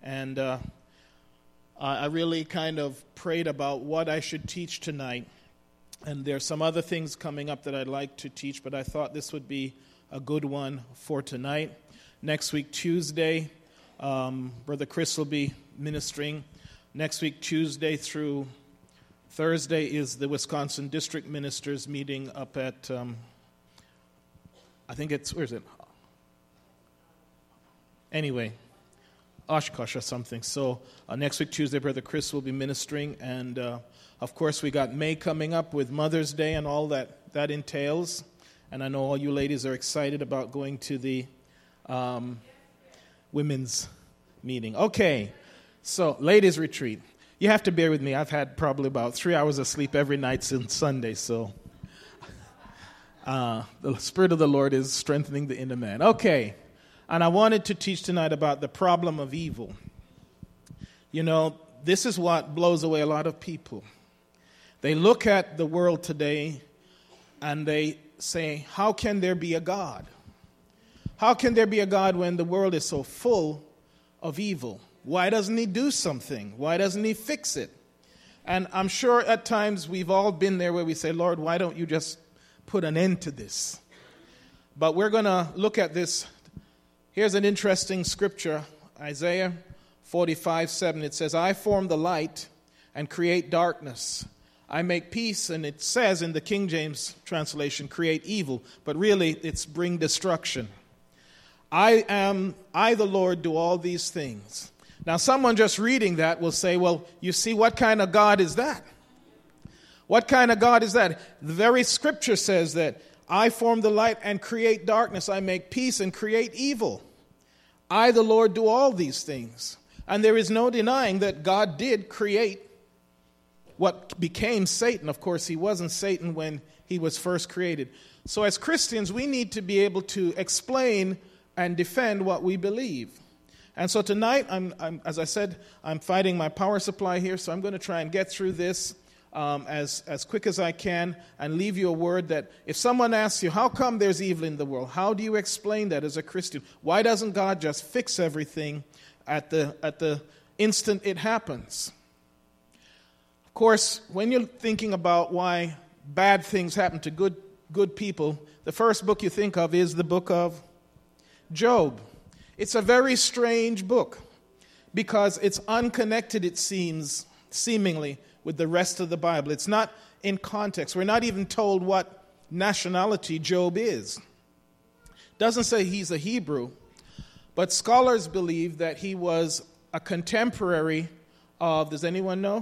And I really kind of prayed about what I should teach tonight. And there's some other things coming up that I'd like to teach, but I thought this would be a good one for tonight. Next week, Tuesday, Brother Chris will be ministering. Next week, Tuesday through Thursday, is the Wisconsin District Ministers meeting up at, I think it's, where is it? Anyway, Oshkosh or something. So next week, Tuesday, Brother Chris will be ministering. And, of course, we got May coming up with Mother's Day and all that entails. And I know all you ladies are excited about going to the women's meeting. Okay, so ladies' retreat. You have to bear with me. I've had probably about 3 hours of sleep every night since Sunday. So the Spirit of the Lord is strengthening the inner man. Okay. And I wanted to teach tonight about the problem of evil. You know, this is what blows away a lot of people. They look at the world today and they say, how can there be a God? How can there be a God when the world is so full of evil? Why doesn't he do something? Why doesn't he fix it? And I'm sure at times we've all been there where we say, Lord, why don't you just put an end to this? But we're going to look at this. Here's an interesting scripture, Isaiah 45:7. It says, I form the light and create darkness. I make peace, and it says in the King James translation, create evil. But really, it's bring destruction. I, the Lord, do all these things. Now, someone just reading that will say, well, you see, what kind of God is that? What kind of God is that? The very scripture says that I form the light and create darkness. I make peace and create evil. I, the Lord, do all these things. And there is no denying that God did create what became Satan. Of course, he wasn't Satan when he was first created. So as Christians, we need to be able to explain and defend what we believe. And so tonight, as I said, I'm fighting my power supply here, so I'm going to try and get through this as quick as I can and leave you a word that if someone asks you, how come there's evil in the world? How do you explain that as a Christian? Why doesn't God just fix everything at the instant it happens? Of course, when you're thinking about why bad things happen to good people, the first book you think of is the book of Job. It's a very strange book because it's unconnected, it seems, seemingly, with the rest of the Bible. It's not in context. We're not even told what nationality Job is. Doesn't say he's a Hebrew, but scholars believe that he was a contemporary of, does anyone know?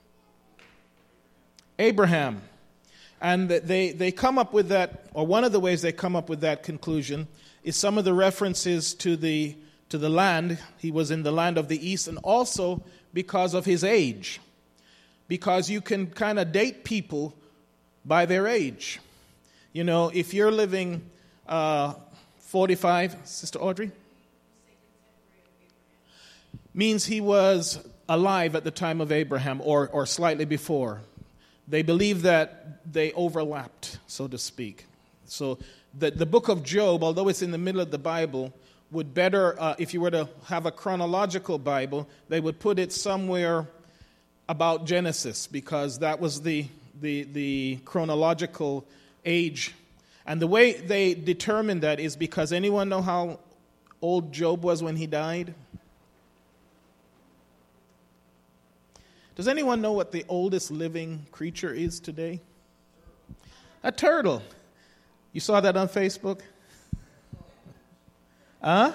Abraham. And they come up with that, or one of the ways they come up with that conclusion is some of the references to the land. He was in the land of the east, and also because of his age. Because you can kind of date people by their age. You know, if you're living 45, Sister Audrey? Means he was alive at the time of Abraham or slightly before. They believe that they overlapped, so to speak. So the book of Job, although it's in the middle of the Bible, would better, if you were to have a chronological Bible, they would put it somewhere about Genesis, because that was the chronological age. And the way they determined that is because, anyone know how old Job was when he died? Does anyone know what the oldest living creature is today? A turtle. You saw that on Facebook? Huh?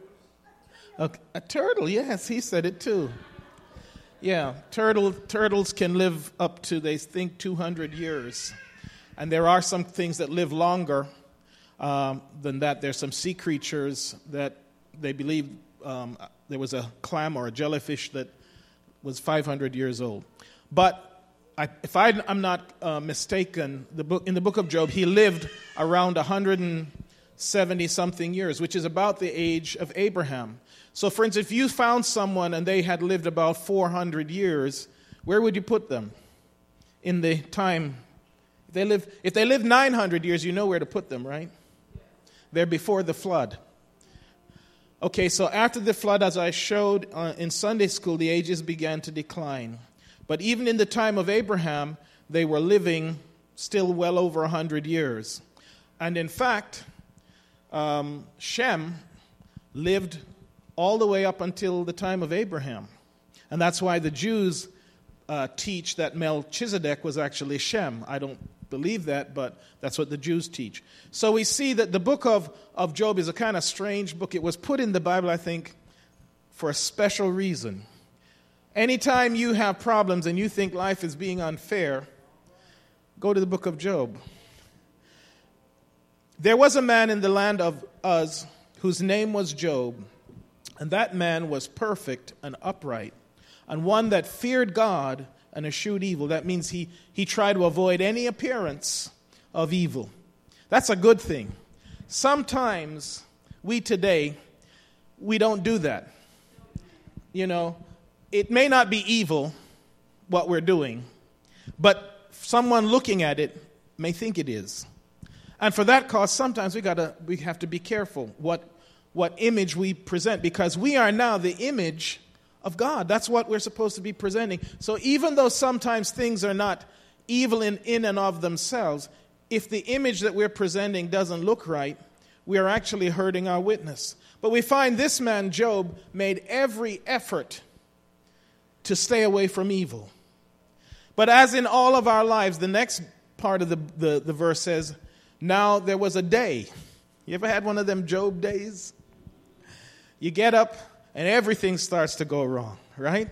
A turtle, yes, he said it too. Yeah, turtles can live up to, they think, 200 years. And there are some things that live longer than that. There's some sea creatures that they believe there was a clam or a jellyfish that was 500 years old. But if I'm not mistaken, in the book of Job, he lived around 170-something years, which is about the age of Abraham. So, for instance, if you found someone and they had lived about 400 years, where would you put them in the time? If they lived 900 years, you know where to put them, right? They're before the flood. Okay, so after the flood, as I showed in Sunday school, the ages began to decline. But even in the time of Abraham, they were living still well over 100 years. And in fact, Shem lived all the way up until the time of Abraham. And that's why the Jews teach that Melchizedek was actually Shem. I don't believe that, but that's what the Jews teach. So we see that the book of Job is a kind of strange book. It was put in the Bible, I think, for a special reason. Anytime you have problems and you think life is being unfair, go to the book of Job. There was a man in the land of Uz whose name was Job, and that man was perfect and upright, and one that feared God and eschewed evil. That means he tried to avoid any appearance of evil. That's a good thing. Sometimes we today, we don't do that. You know, it may not be evil, what we're doing, but someone looking at it may think it is. And for that cause, sometimes we have to be careful what image we present, because we are now the image of God. That's what we're supposed to be presenting. So even though sometimes things are not evil in and of themselves, if the image that we're presenting doesn't look right, we are actually hurting our witness. But we find this man, Job, made every effort to stay away from evil. But as in all of our lives, the next part of the verse says, now there was a day. You ever had one of them Job days? You get up and everything starts to go wrong, right?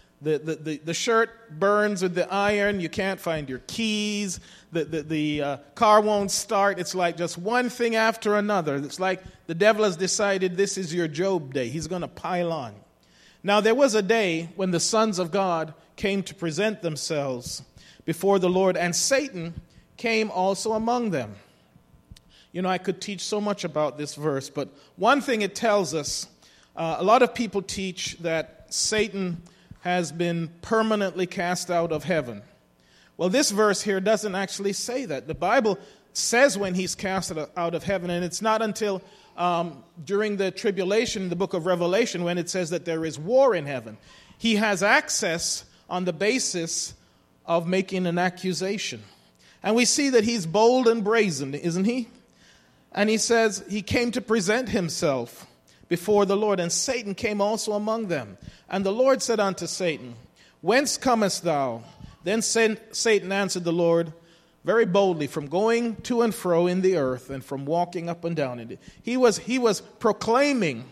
The shirt burns with the iron. You can't find your keys. The car won't start. It's like just one thing after another. It's like the devil has decided this is your Job day. He's going to pile on. Now, there was a day when the sons of God came to present themselves before the Lord, and Satan came also among them. You know, I could teach so much about this verse, but one thing it tells us, a lot of people teach that Satan has been permanently cast out of heaven. Well, this verse here doesn't actually say that. The Bible says when he's cast out of heaven, and it's not until during the tribulation in the book of Revelation when it says that there is war in heaven. He has access on the basis of making an accusation. And we see that he's bold and brazen, isn't he? And he says he came to present himself before the Lord, and Satan came also among them. And the Lord said unto Satan, whence comest thou? Then Satan answered the Lord very boldly, from going to and fro in the earth and from walking up and down in it. He was proclaiming,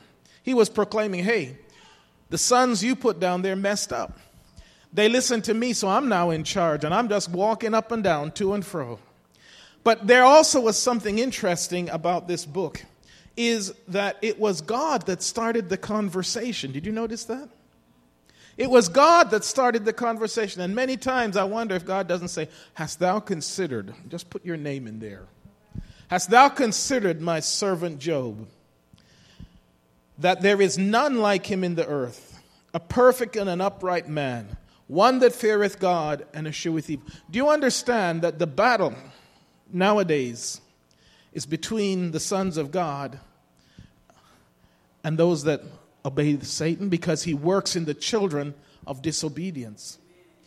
hey, the sons you put down there messed up. They listened to me, so I'm now in charge, and I'm just walking up and down, to and fro. But there also was something interesting about this book, is that it was God that started the conversation. Did you notice that? It was God that started the conversation. And many times I wonder if God doesn't say, hast thou considered, just put your name in there, hast thou considered my servant Job, that there is none like him in the earth, a perfect and an upright man, one that feareth God and escheweth evil. Do you understand that the battle nowadays is between the sons of God and those that obey Satan, because he works in the children of disobedience?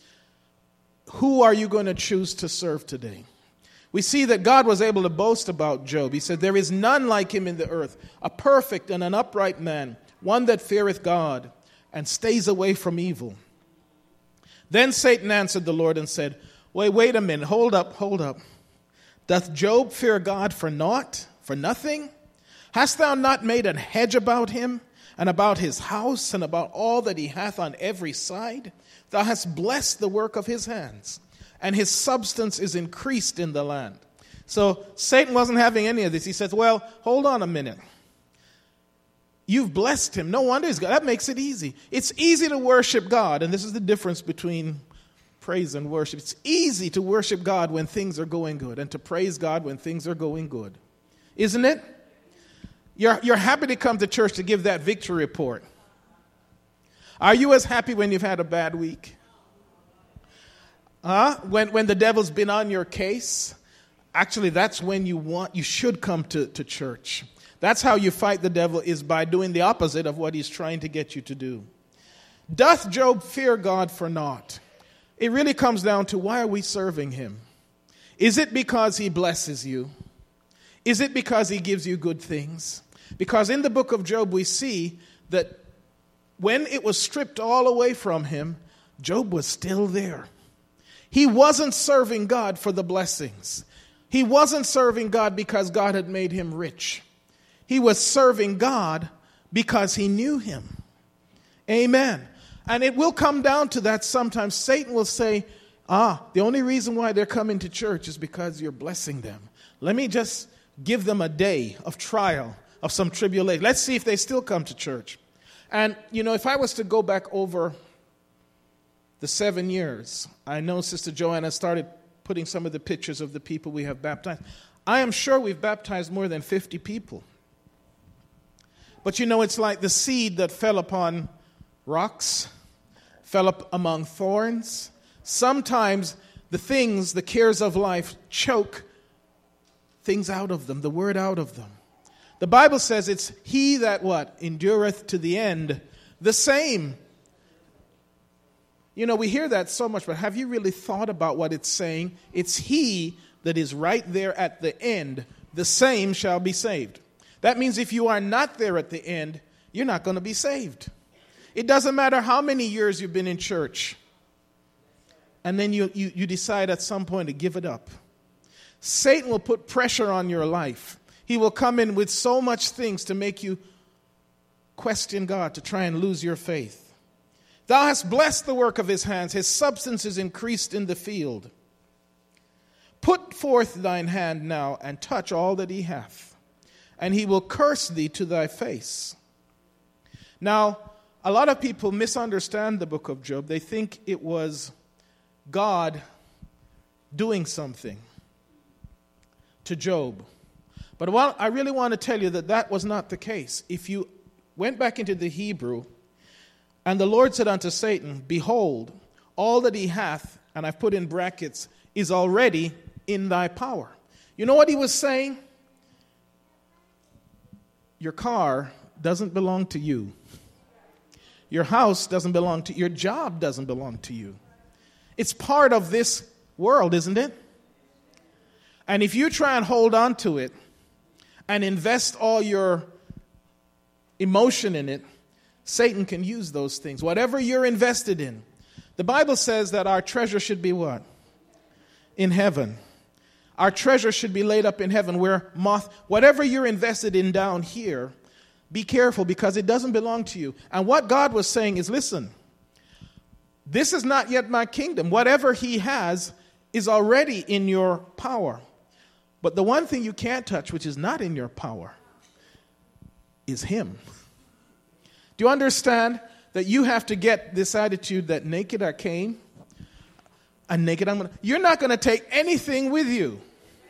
Who are you going to choose to serve today? We see that God was able to boast about Job. He said, there is none like him in the earth, a perfect and an upright man, one that feareth God and stays away from evil. Then Satan answered the Lord and said, wait a minute, hold up. Doth Job fear God for naught, for nothing? Hast thou not made an hedge about him, and about his house, and about all that he hath on every side? Thou hast blessed the work of his hands, and his substance is increased in the land. So Satan wasn't having any of this. He says, well, hold on a minute. You've blessed him. No wonder he's God. That makes it easy. It's easy to worship God, and this is the difference between praise and worship. It's easy to worship God when things are going good, and to praise God when things are going good. Isn't it? You're happy to come to church to give that victory report. Are you as happy when you've had a bad week? When the devil's been on your case? Actually, that's when you should come to church. That's how you fight the devil, is by doing the opposite of what he's trying to get you to do. Doth Job fear God for naught? It really comes down to, why are we serving him? Is it because he blesses you? Is it because he gives you good things? Because in the book of Job we see that when it was stripped all away from him, Job was still there. He wasn't serving God for the blessings. He wasn't serving God because God had made him rich. He was serving God because he knew him. Amen. And it will come down to that sometimes. Satan will say, the only reason why they're coming to church is because you're blessing them. Let me just give them a day of trial, of some tribulation. Let's see if they still come to church. And, if I was to go back over the 7 years, I know Sister Joanna started putting some of the pictures of the people we have baptized. I am sure we've baptized more than 50 people. But it's like the seed that fell upon rocks, fell up among thorns. Sometimes the cares of life choke things out of them, the word out of them. The Bible says it's he that endureth to the end, the same. We hear that so much, but have you really thought about what it's saying? It's he that is right there at the end, the same shall be saved. That means if you are not there at the end, you're not going to be saved. It doesn't matter how many years you've been in church, and then you decide at some point to give it up. Satan will put pressure on your life. He will come in with so much things to make you question God, to try and lose your faith. Thou hast blessed the work of his hands. His substance is increased in the field. Put forth thine hand now and touch all that he hath, and he will curse thee to thy face. Now, a lot of people misunderstand the book of Job. They think it was God doing something to Job. But I really want to tell you that was not the case. If you went back into the Hebrew, and the Lord said unto Satan, behold, all that he hath, and I've put in brackets, is already in thy power. You know what he was saying? Your car doesn't belong to you. Your house doesn't belong to you. Your job doesn't belong to you. It's part of this world, isn't it? And if you try and hold on to it and invest all your emotion in it, Satan can use those things. Whatever you're invested in. The Bible says that our treasure should be what? In heaven. Our treasure should be laid up in heaven where whatever you're invested in down here, be careful because it doesn't belong to you. And what God was saying is, listen, this is not yet my kingdom. Whatever he has is already in your power. But the one thing you can't touch, which is not in your power, is him. Do you understand that you have to get this attitude that naked I came, and naked I'm going to... You're not going to take anything with you.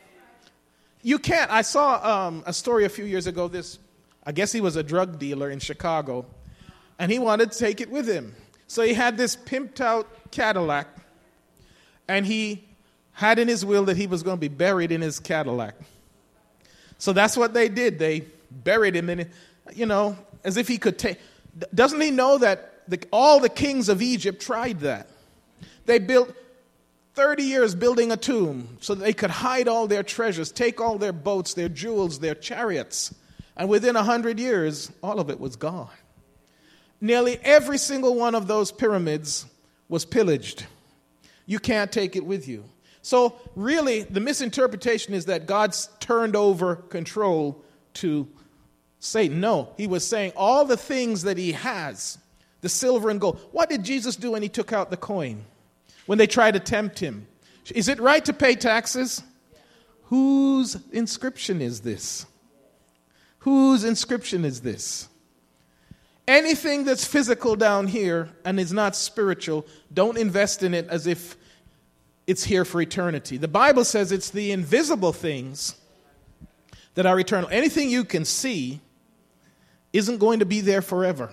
You can't. I saw a story a few years ago. I guess he was a drug dealer in Chicago, and he wanted to take it with him. So he had this pimped out Cadillac, and he had in his will that he was going to be buried in his Cadillac. So that's what they did. They buried him in it, as if he could take... Doesn't he know that all the kings of Egypt tried that? They built 30 years building a tomb so that they could hide all their treasures, take all their boats, their jewels, their chariots. And within 100 years, all of it was gone. Nearly every single one of those pyramids was pillaged. You can't take it with you. So really, the misinterpretation is that God's turned over control to Satan. No, he was saying all the things that he has, the silver and gold. What did Jesus do when he took out the coin? When they tried to tempt him? Is it right to pay taxes? Whose inscription is this? Whose inscription is this? Anything that's physical down here and is not spiritual, don't invest in it as if it's here for eternity. The Bible says it's the invisible things that are eternal. Anything you can see isn't going to be there forever.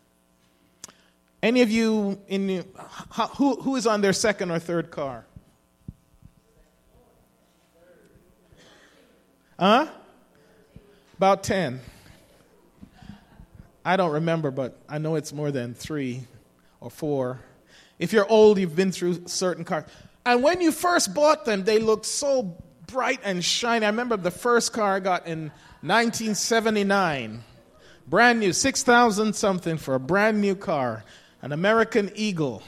Any of you, who is on their second or third car? Huh? About 10. I don't remember, but I know it's more than 3 or 4. If you're old, you've been through certain cars. And when you first bought them, they looked so bright and shiny. I remember the first car I got in 1979. Brand new, 6,000 something for a brand new car. An American Eagle.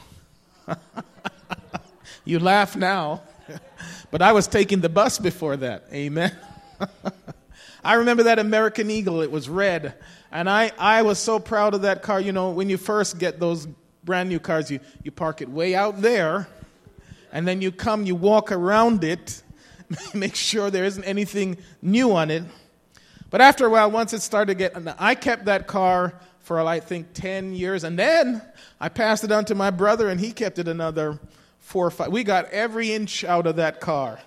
You laugh now. But I was taking the bus before that. Amen. I remember that American Eagle. It was red. And I was so proud of that car. You know, when you first get those brand new cars, you park it way out there. And then you walk around it, make sure there isn't anything new on it. But after a while, once it started getting, I kept that car for, I think, 10 years. And then I passed it on to my brother, and he kept it another 4 or 5. We got every inch out of that car.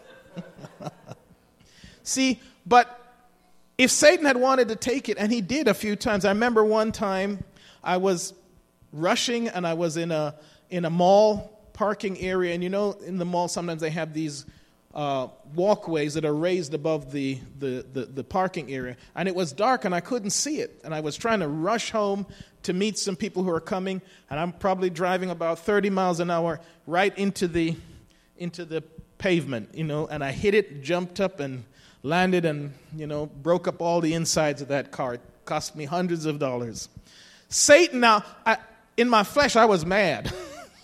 See, but if Satan had wanted to take it, and he did a few times. I remember one time I was rushing, and I was in a mall parking area. And you know, in the mall, sometimes they have these walkways that are raised above the parking area. And it was dark, and I couldn't see it. And I was trying to rush home to meet some people who are coming. And I'm probably driving about 30 miles an hour right into the pavement, you know. And I hit it, jumped up, and landed and, you know, broke up all the insides of that car. It cost me hundreds of dollars. Satan, now, in my flesh, I was mad.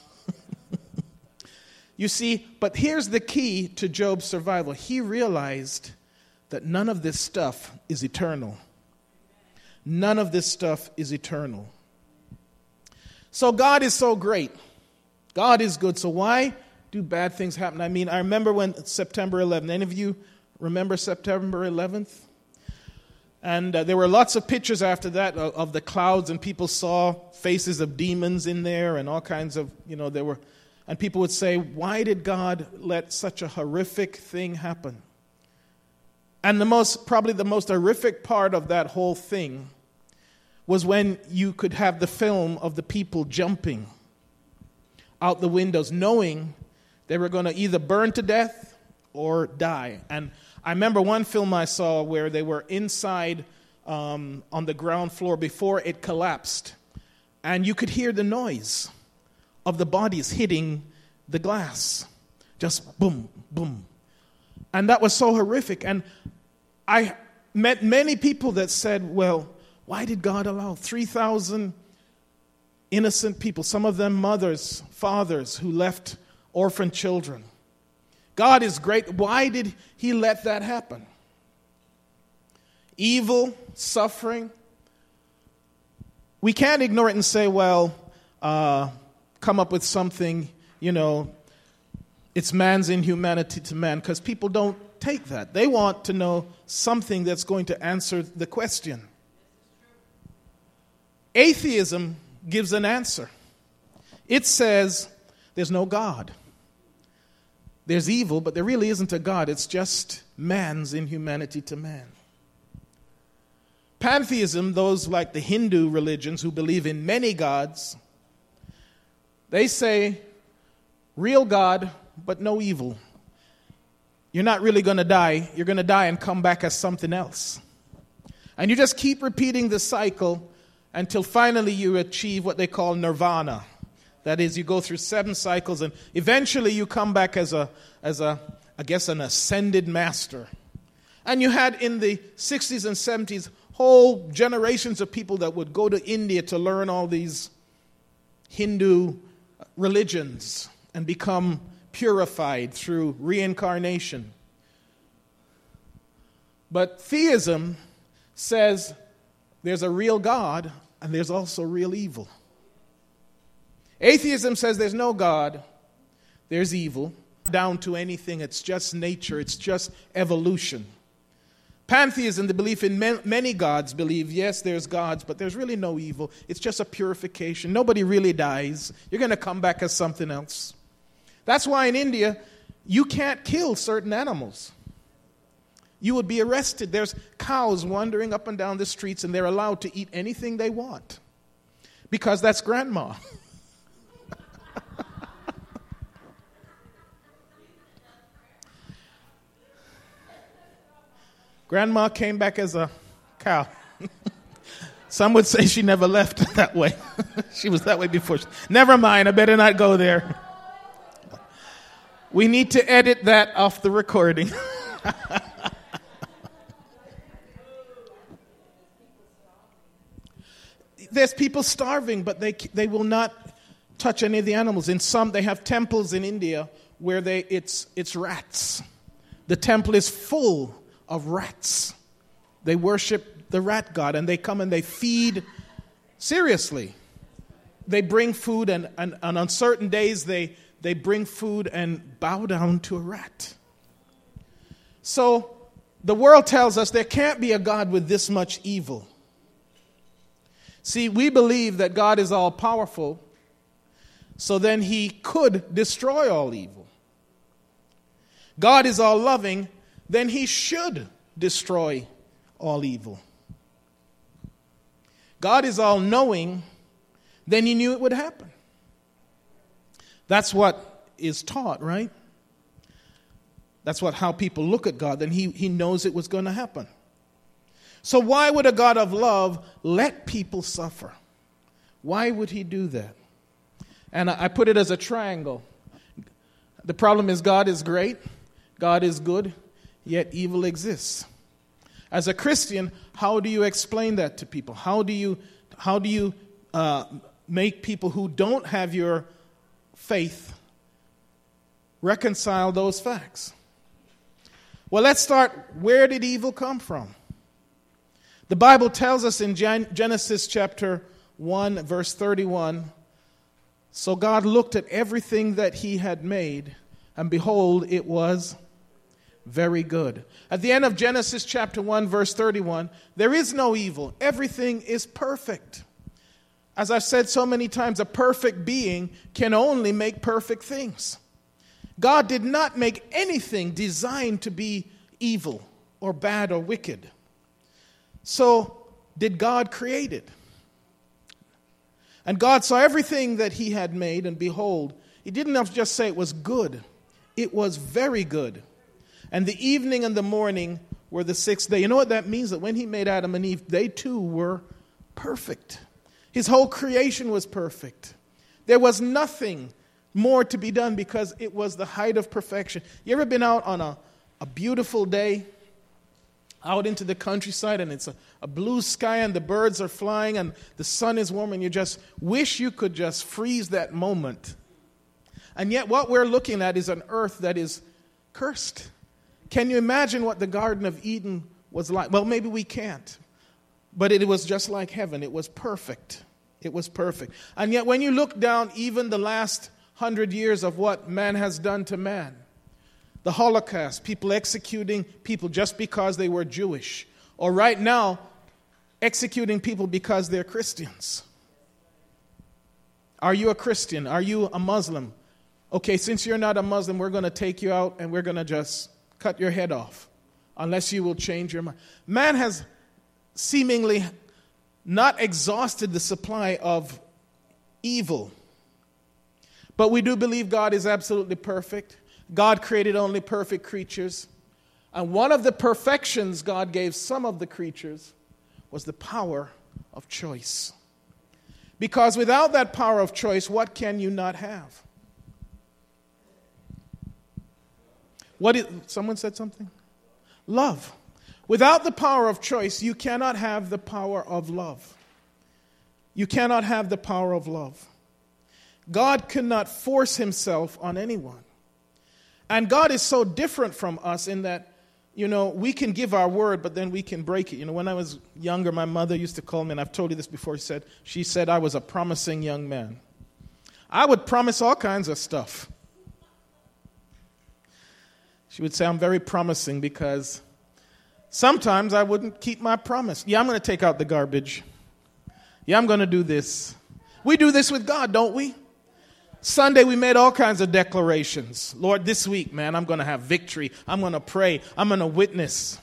You see, but here's the key to Job's survival. He realized that none of this stuff is eternal. None of this stuff is eternal. So God is so great. God is good. So why do bad things happen? I mean, I remember when September 11th. Any of you remember September 11th? And there were lots of pictures after that of the clouds, and people saw faces of demons in there and all kinds of, you know, there were. And people would say, why did God let such a horrific thing happen? And probably the most horrific part of that whole thing was when you could have the film of the people jumping out the windows, knowing they were going to either burn to death or die. And I remember one film I saw where they were inside on the ground floor before it collapsed. And you could hear the noise of the bodies hitting the glass. Just boom, boom. And that was so horrific. And I met many people that said, well, why did God allow 3,000 innocent people, some of them mothers, fathers, who left orphan children? God is great. Why did he let that happen? Evil, suffering. We can't ignore it and say, well, come up with something, you know, it's man's inhumanity to man, because people don't take that. They want to know something that's going to answer the question. Atheism gives an answer. It says there's no God. There's evil, but there really isn't a God. It's just man's inhumanity to man. Pantheism, those like the Hindu religions who believe in many gods, they say, real God, but no evil. You're not really going to die. You're going to die and come back as something else. And you just keep repeating the cycle until finally you achieve what they call nirvana. That is, you go through 7 cycles and eventually you come back as an ascended master. And you had in the 60s and 70s whole generations of people that would go to India to learn all these Hindu religions and become purified through reincarnation. But theism says there's a real God and there's also real evil. Atheism says there's no God, there's evil. Down to anything, it's just nature, it's just evolution. Pantheism, the belief in many gods, believe, yes, there's gods, but there's really no evil. It's just a purification. Nobody really dies. You're going to come back as something else. That's why in India, you can't kill certain animals. You would be arrested. There's cows wandering up and down the streets, and they're allowed to eat anything they want because that's grandma. Grandma came back as a cow. Some would say she never left that way. She was that way before. Never mind, I better not go there. We need to edit that off the recording. There's people starving, but they will not touch any of the animals. In some, they have temples in India where it's rats. The temple is full of rats. They worship the rat god, and they come and they feed. Seriously, they bring food, and on certain days they bring food and bow down to a rat. So the world tells us there can't be a God with this much evil. See, we believe that God is all powerful, so then he could destroy all evil. God is all loving, then he should destroy all evil. God is all knowing, then he knew it would happen. That's what is taught, right? That's how people look at God. Then he knows it was going to happen. So why would a God of love let people suffer? Why would he do that? And I put it as a triangle. The problem is God is great, God is good, yet evil exists. As a Christian, how do you explain that to people? How do you make people who don't have your faith reconcile those facts? Well, let's start. Where did evil come from? The Bible tells us in Genesis chapter 1, verse 31, so God looked at everything that he had made, and behold, it was very good. At the end of Genesis chapter 1, verse 31, there is no evil. Everything is perfect. As I've said so many times, a perfect being can only make perfect things. God did not make anything designed to be evil or bad or wicked. So, did God create it? And God saw everything that he had made, and behold, he didn't just say it was good. It was very good. And the evening and the morning were the sixth day. You know what that means? That when he made Adam and Eve, they too were perfect. His whole creation was perfect. There was nothing more to be done because it was the height of perfection. You ever been out on a beautiful day, out into the countryside, and it's a blue sky and the birds are flying and the sun is warm, and you just wish you could just freeze that moment? And yet what we're looking at is an earth that is cursed. Can you imagine what the Garden of Eden was like? Well, maybe we can't. But it was just like heaven. It was perfect. It was perfect. And yet when you look down even the last 100 years of what man has done to man, the Holocaust, people executing people just because they were Jewish, or right now, executing people because they're Christians. Are you a Christian? Are you a Muslim? Okay, since you're not a Muslim, we're going to take you out and we're going to just cut your head off unless you will change your mind. Man has seemingly not exhausted the supply of evil. But we do believe God is absolutely perfect. God created only perfect creatures. And one of the perfections God gave some of the creatures was the power of choice. Because without that power of choice, what can you not have? Someone said something? Love. Without the power of choice, you cannot have the power of love. You cannot have the power of love. God cannot force himself on anyone. And God is so different from us in that, we can give our word, but then we can break it. When I was younger, my mother used to call me, and I've told you this before, she said I was a promising young man. I would promise all kinds of stuff. She would say I'm very promising because sometimes I wouldn't keep my promise. Yeah, I'm going to take out the garbage. Yeah, I'm going to do this. We do this with God, don't we? Sunday we made all kinds of declarations. Lord, this week, man, I'm going to have victory. I'm going to pray. I'm going to witness.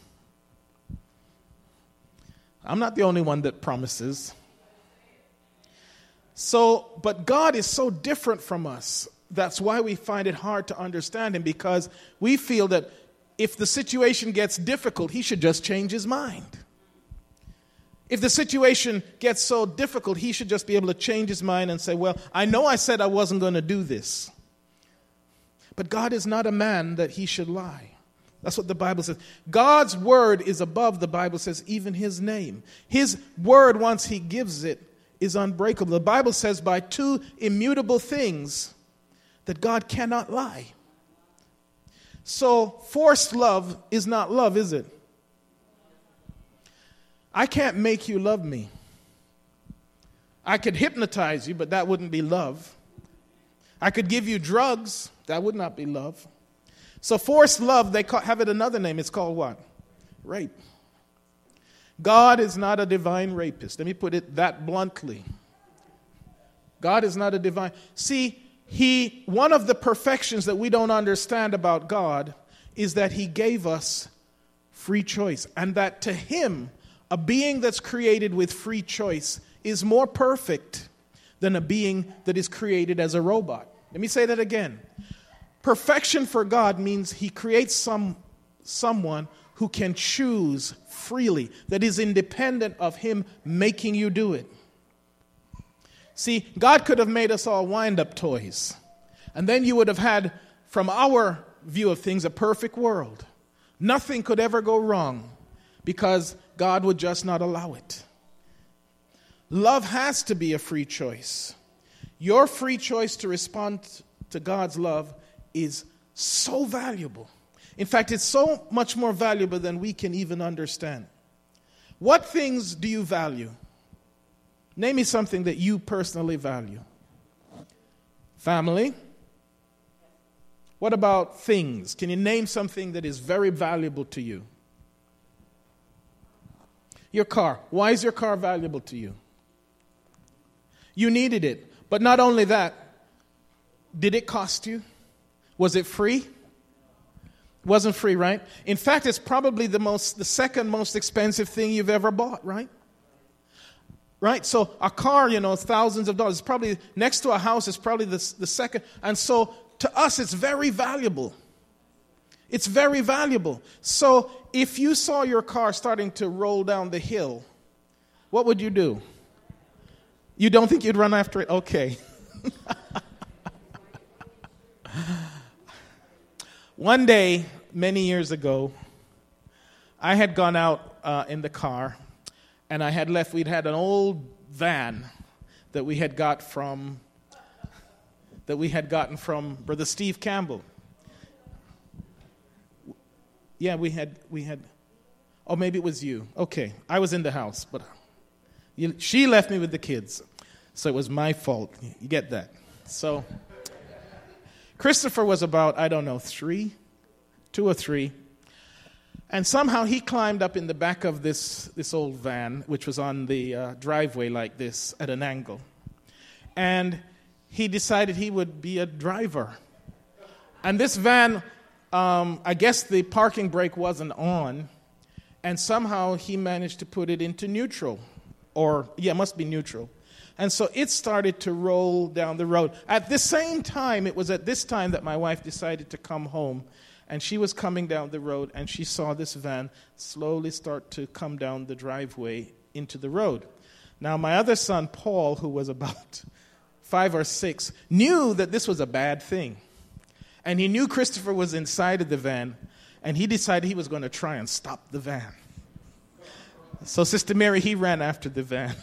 I'm not the only one that promises. But God is so different from us. That's why we find it hard to understand him, because we feel that if the situation gets difficult, he should just change his mind. If the situation gets so difficult, he should just be able to change his mind and say, well, I know I said I wasn't going to do this. But God is not a man that he should lie. That's what the Bible says. God's word is above, the Bible says, even his name. His word, once he gives it, is unbreakable. The Bible says by two immutable things that God cannot lie. So forced love is not love, is it? I can't make you love me. I could hypnotize you, but that wouldn't be love. I could give you drugs. That would not be love. So forced love, they have it another name. It's called what? Rape. God is not a divine rapist. Let me put it that bluntly. God is not a divine. See, one of the perfections that we don't understand about God is that he gave us free choice. And that to him, a being that's created with free choice is more perfect than a being that is created as a robot. Let me say that again. Perfection for God means he creates someone who can choose freely, that is independent of him making you do it. See, God could have made us all wind-up toys, and then you would have had, from our view of things, a perfect world. Nothing could ever go wrong because God would just not allow it. Love has to be a free choice. Your free choice to respond to God's love is so valuable. In fact, it's so much more valuable than we can even understand. What things do you value? Name me something that you personally value. Family. What about things? Can you name something that is very valuable to you? Your car. Why is your car valuable to you? You needed it. But not only that, did it cost you? Was it free? It wasn't free, right? In fact, it's probably the second most expensive thing you've ever bought, right? Right? So a car, thousands of dollars. It's probably next to a house is probably the second. And so to us, it's very valuable. It's very valuable. So if you saw your car starting to roll down the hill, what would you do? You don't think you'd run after it? Okay. One day, many years ago, I had gone out in the car, and we'd had an old van that we had gotten from Brother Steve Campbell. Yeah, we had, oh, maybe it was you. Okay, I was in the house, but she left me with the kids, so it was my fault. You get that? So Christopher was about, 2 or 3, and somehow he climbed up in the back of this old van, which was on the driveway like this at an angle, and he decided he would be a driver. And this van, I guess the parking brake wasn't on, and somehow he managed to put it into neutral. It must be neutral. And so it started to roll down the road. At the same time, it was at this time that my wife decided to come home. And she was coming down the road, and she saw this van slowly start to come down the driveway into the road. Now, my other son, Paul, who was about 5 or 6, knew that this was a bad thing. And he knew Christopher was inside of the van, and he decided he was going to try and stop the van. So, Sister Mary, he ran after the van.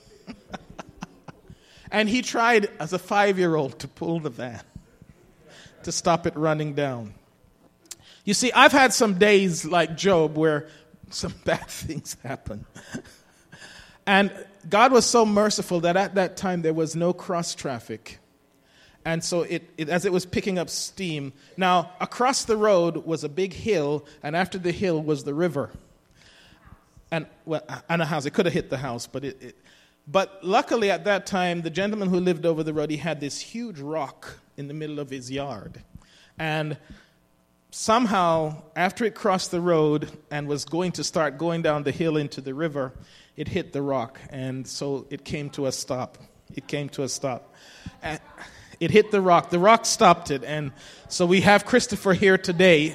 And he tried, as a 5-year-old, to pull the van, to stop it running down. You see, I've had some days like Job where some bad things happen. And God was so merciful that at that time there was no cross traffic. And so as it was picking up steam, now across the road was a big hill, and after the hill was the river. And a house. It could have hit the house, but luckily at that time, the gentleman who lived over the road, he had this huge rock in the middle of his yard. And somehow, after it crossed the road and was going to start going down the hill into the river, it hit the rock. And so it came to a stop. And it hit the rock. The rock stopped it. And so we have Christopher here today.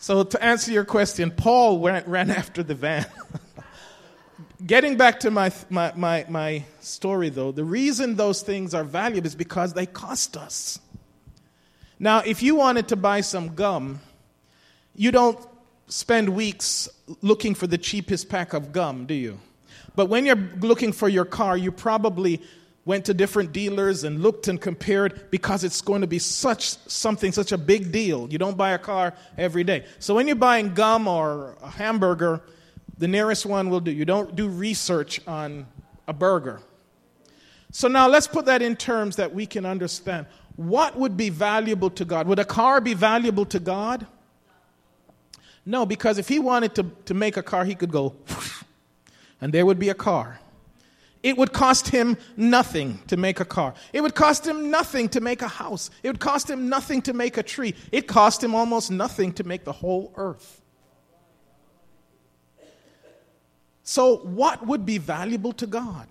So to answer your question, Paul ran after the van. Getting back to my story, though, the reason those things are valuable is because they cost us. Now, if you wanted to buy some gum, you don't spend weeks looking for the cheapest pack of gum, do you? But when you're looking for your car, you probably went to different dealers and looked and compared because it's going to be such a big deal. You don't buy a car every day. So when you're buying gum or a hamburger, the nearest one will do. You don't do research on a burger. So now let's put that in terms that we can understand. What would be valuable to God? Would a car be valuable to God? No, because if he wanted to make a car, he could go, and there would be a car. It would cost him nothing to make a car. It would cost him nothing to make a house. It would cost him nothing to make a tree. It cost him almost nothing to make the whole earth. So what would be valuable to God?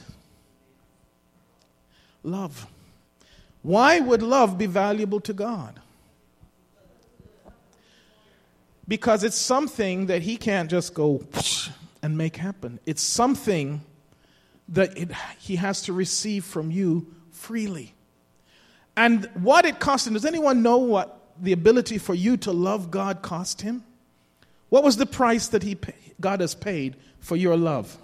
Love. Why would love be valuable to God? Because it's something that he can't just go and make happen. It's something that he has to receive from you freely. And what it cost him, does anyone know what the ability for you to love God cost him? What was the price that God has paid for your love?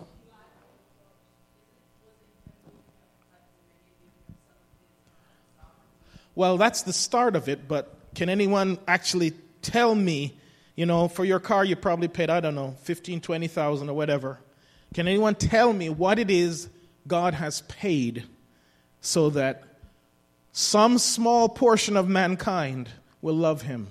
Well, that's the start of it, but can anyone actually tell me, for your car you probably paid, I don't know, $15,000, $20,000 or whatever. Can anyone tell me what it is God has paid so that some small portion of mankind will love him?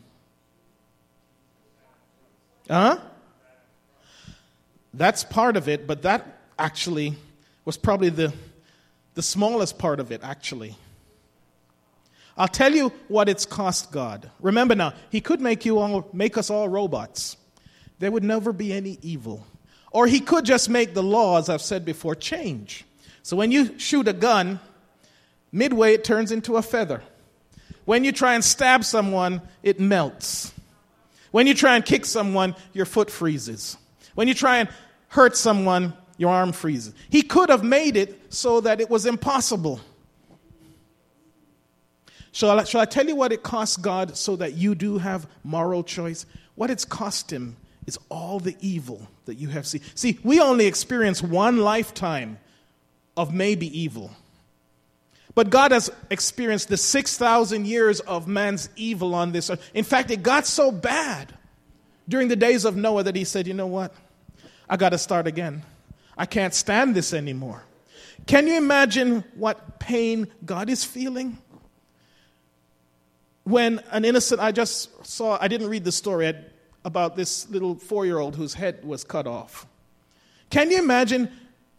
That's part of it, but that actually was probably the smallest part of it, actually. I'll tell you what it's cost God. Remember now, he could make us all robots. There would never be any evil. Or he could just make the laws, I've said before, change. So when you shoot a gun, midway it turns into a feather. When you try and stab someone, it melts. When you try and kick someone, your foot freezes. When you try and hurt someone, your arm freezes. He could have made it so that it was impossible. Shall I tell you what it costs God so that you do have moral choice? What it's cost him is all the evil that you have seen. See, we only experience one lifetime of maybe evil. But God has experienced the 6,000 years of man's evil on this earth. In fact, it got so bad during the days of Noah that he said, you know what? I got to start again. I can't stand this anymore. Can you imagine what pain God is feeling? When an innocent, I didn't read the story about this little 4-year-old whose head was cut off. Can you imagine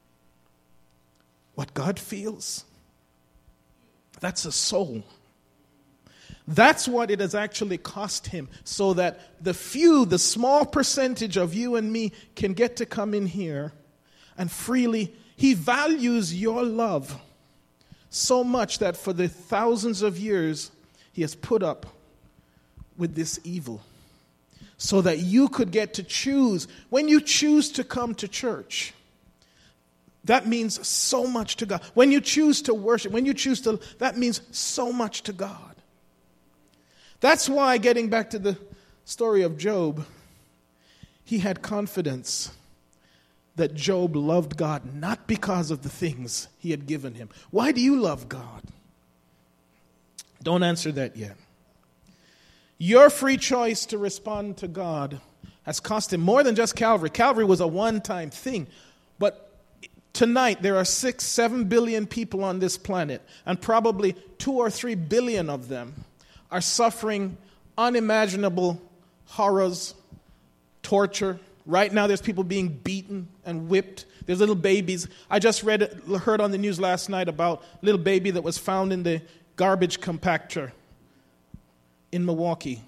what God feels? That's a soul. That's what it has actually cost him, so that the small percentage of you and me can get to come in here and freely. He values your love so much that for the thousands of years, he has put up with this evil so that you could get to choose. When you choose to come to church, that means so much to God. When you choose to worship, that means so much to God. That's why, getting back to the story of Job, he had confidence that Job loved God not because of the things he had given him. Why do you love God? Don't answer that yet. Your free choice to respond to God has cost him more than just Calvary. Calvary was a one-time thing. But tonight there are 6-7 billion people on this planet, and probably 2 or 3 billion of them are suffering unimaginable horrors, torture. Right now there's people being beaten and whipped. There's little babies. I just heard on the news last night about a little baby that was found in the garbage compactor in Milwaukee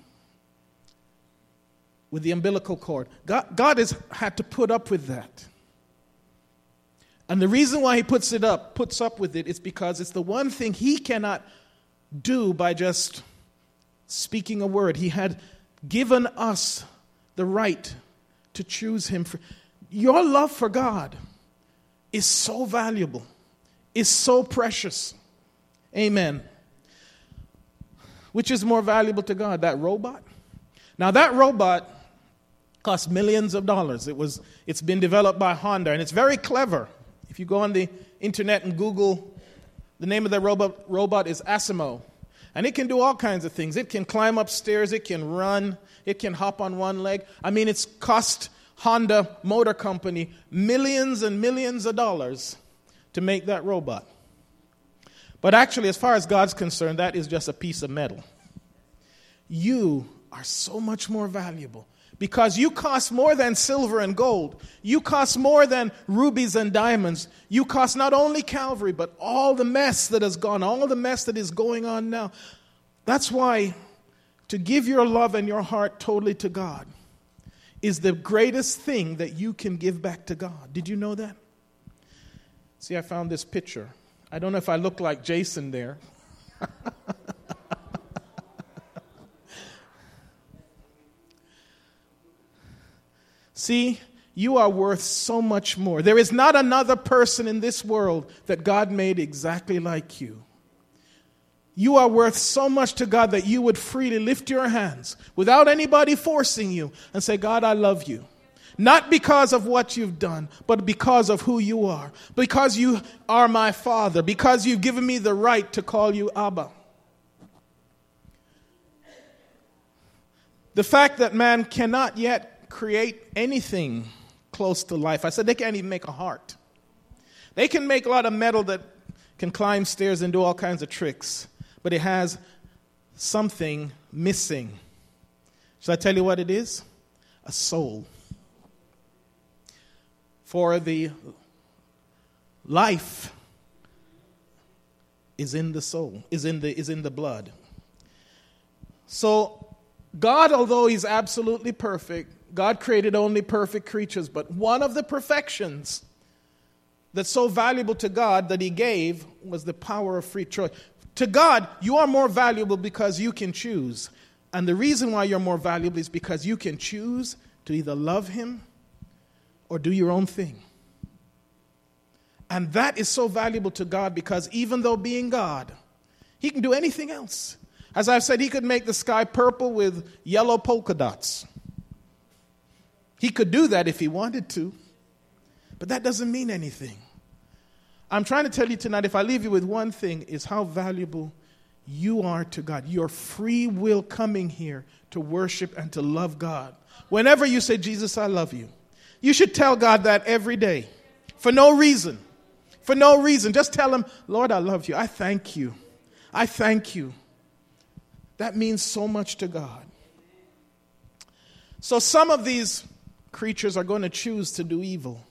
with the umbilical cord. God has had to put up with that. And the reason why he puts up with it is because it's the one thing he cannot do by just speaking a word. He had given us the right to choose him. Your love for God is so valuable, is so precious. Amen. Which is more valuable to God, that robot? Now that robot cost millions of dollars. It's been developed by Honda, and it's very clever. If you go on the internet and Google, the name of the robot is Asimo. And it can do all kinds of things. It can climb upstairs, it can run, it can hop on one leg. I mean, it's cost Honda Motor Company millions and millions of dollars to make that robot. But actually, as far as God's concerned, that is just a piece of metal. You are so much more valuable because you cost more than silver and gold. You cost more than rubies and diamonds. You cost not only Calvary, but all the mess that has gone, all the mess that is going on now. That's why to give your love and your heart totally to God is the greatest thing that you can give back to God. Did you know that? See, I found this picture. I don't know if I look like Jason there. See, you are worth so much more. There is not another person in this world that God made exactly like you. You are worth so much to God that you would freely lift your hands without anybody forcing you and say, God, I love you. Not because of what you've done, but because of who you are. Because you are my Father. Because you've given me the right to call you Abba. The fact that man cannot yet create anything close to life. I said they can't even make a heart. They can make a lot of metal that can climb stairs and do all kinds of tricks, but it has something missing. Shall I tell you what it is? A soul. For the life is in the soul, is in the blood. So God, although he's absolutely perfect, God created only perfect creatures, but one of the perfections that's so valuable to God that he gave was the power of free choice. To God, you are more valuable because you can choose. And the reason why you're more valuable is because you can choose to either love him or do your own thing. And that is so valuable to God because even though being God, he can do anything else. As I've said, he could make the sky purple with yellow polka dots. He could do that if he wanted to. But that doesn't mean anything. I'm trying to tell you tonight, if I leave you with one thing, is how valuable you are to God. Your free will coming here to worship and to love God. Whenever you say, Jesus, I love you, you should tell God that every day. For no reason. For no reason. Just tell him, Lord, I love you. I thank you. I thank you. That means so much to God. So some of these creatures are going to choose to do evil.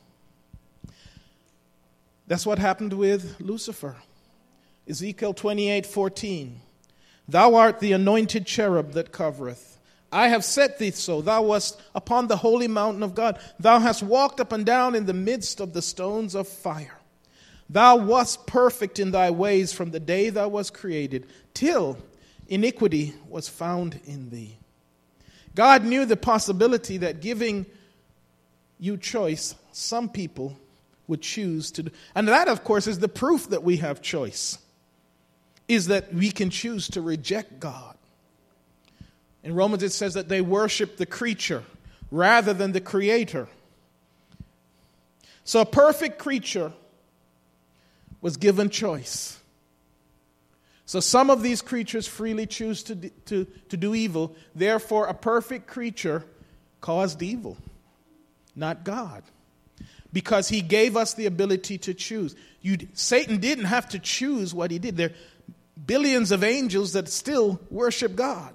That's what happened with Lucifer. Ezekiel 28:14. Thou art the anointed cherub that covereth. I have set thee so. Thou wast upon the holy mountain of God. Thou hast walked up and down in the midst of the stones of fire. Thou wast perfect in thy ways from the day thou wast created, till iniquity was found in thee. God knew the possibility that giving you choice, some people would choose to do. And that, of course, is the proof that we have choice, is that we can choose to reject God. In Romans it says that they worship the creature rather than the creator. So a perfect creature was given choice. So some of these creatures freely choose to do evil. Therefore, a perfect creature caused evil, not God. Because he gave us the ability to choose. Satan didn't have to choose what he did. There are billions of angels that still worship God.